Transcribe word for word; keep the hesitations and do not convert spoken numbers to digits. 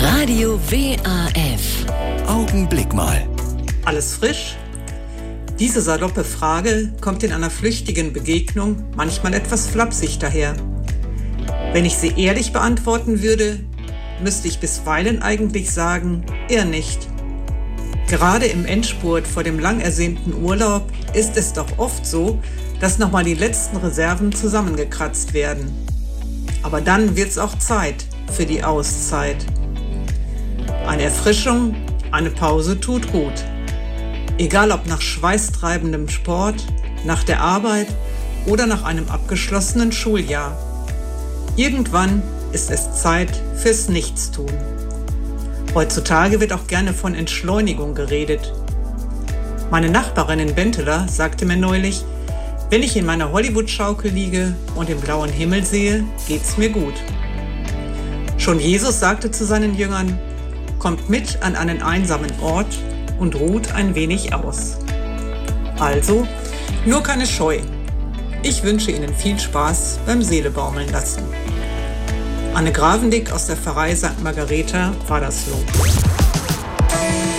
Radio W A F. Augenblick mal. Alles frisch? Diese saloppe Frage kommt in einer flüchtigen Begegnung manchmal etwas flapsig daher. Wenn ich sie ehrlich beantworten würde, müsste ich bisweilen eigentlich sagen, eher nicht. Gerade im Endspurt vor dem lang ersehnten Urlaub ist es doch oft so, dass nochmal die letzten Reserven zusammengekratzt werden. Aber dann wird's auch Zeit für die Auszeit. Eine Erfrischung, eine Pause tut gut. Egal ob nach schweißtreibendem Sport, nach der Arbeit oder nach einem abgeschlossenen Schuljahr. Irgendwann ist es Zeit fürs Nichtstun. Heutzutage wird auch gerne von Entschleunigung geredet. Meine Nachbarin in Benteler sagte mir neulich, wenn ich in meiner Hollywood-Schaukel liege und den blauen Himmel sehe, geht's mir gut. Schon Jesus sagte zu seinen Jüngern, kommt mit an einen einsamen Ort und ruht ein wenig aus. Also, nur keine Scheu. Ich wünsche Ihnen viel Spaß beim Seele baumeln lassen. Anne Gravendick aus der Pfarrei Sankt Margareta war das Lob.